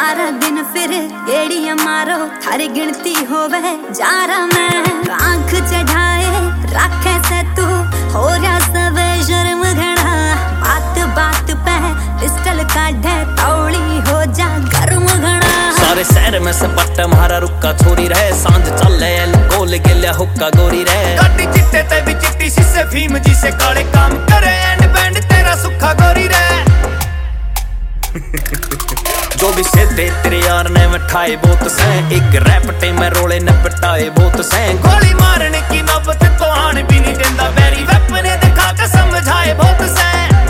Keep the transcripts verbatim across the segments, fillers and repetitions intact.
सारा दिन फिर गेड़िया मारो थारी गिनती होवे जारा मैं आंख चढ़ाए रखे से तू हो रहा सब शर्म घड़ा बात बात पे पिस्टल काढ़े तौड़ी हो जा गर्म घड़ा सारे शहर में सपट मारा रुक्का छोरी रहे सांझ चले गोल गिल्या हुक्का गोरी रहे गाड़ी चिट्टे ते भी चिट्टी शीशे फीम जी से काले काम करे एंड बैंड तेरा सुखा गोरी रहे जो भी सीधे तेरे यार ने मिठाए बहुत से एक रैपटे में रोले न पिटाए बहुत से गोली मारने की नौबत तो आने भी नहीं देता बैरी वेपन दिखा के समझाए बहुत से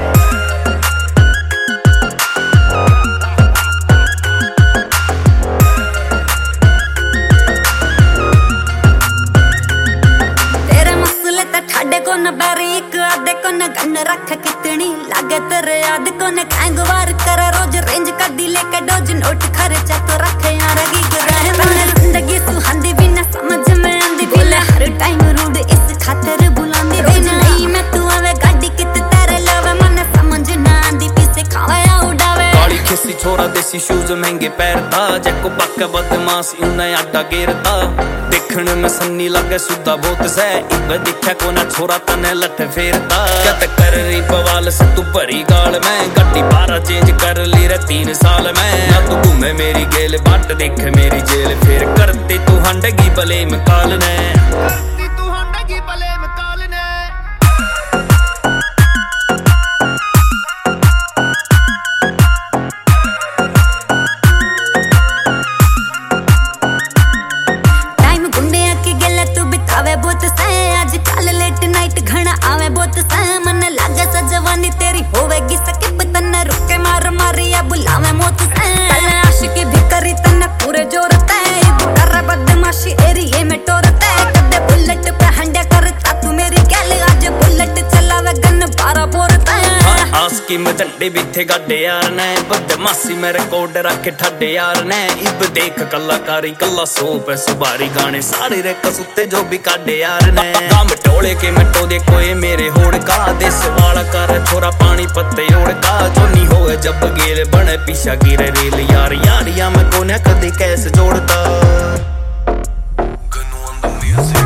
ठाडे को न बैरी एक आधे को न गन रख कितनी लागे तेरे याद को न खैंगवार कर रोज रेंज का दिले के डोज नोट खर्चा तो रखे यार की करे मैंने जिंदगी सुहांदी भी न समझ में आंदी बोले हर टाइम रूड इस खातिर बुलांदी रोज नहीं मैं तू आवे गाड़ी कित तेरे लवे मन समझ ना आंदी पीछे खावे या उड़ावे काली खिसी छोरा देसी शूज महंगे पैरता जको पक्का बदमाश इन्हें आटा गिरता देखने में सन्नी लगे सुधा बहुत से इब दिखा को ना छोरा तने लठ फेरता कत कर रही बवाल से तू भरी गाल में गड्डी बारा चेंज कर ली रे तीन साल में ना तू घूमे मेरी गेल बाट देख मेरी जेल फिर करते तू हंडगी बले में काल ने तू हंडगी बले में काल ने बहुत से आज कल लेट नाइट घना आवे बहुत से मन लागे सा जवानी तेरी होवेगी सकिप तन्ने रुके मार मारिया बुलावे मौत से कल आशिकी भी करी तन्ने पूरे जोरते कर बदमाशी एरिये में टोरते कदे बुलेट पे हंडे करता तू मेरी गैल आज बुलेट चलावे गन बारह बोरते आस्की में झंडे भी थे गाड़े यार ने बदमाशी में रिकॉर्ड रखे ठड्डे यार ने इब देख कलाकारी कला सो पे सुबारी गाने सारे रे कसुते जो भी काटे यार ने काम टोले के मटो दे कोई मेरे होड़ का देश वाला कर छोरा पानी पत्ते ओढ़ का जो नहीं होए जब गेल बने पीछा गिरे रेल यार यार या मैं कोने कदी कैसे जोड़ता।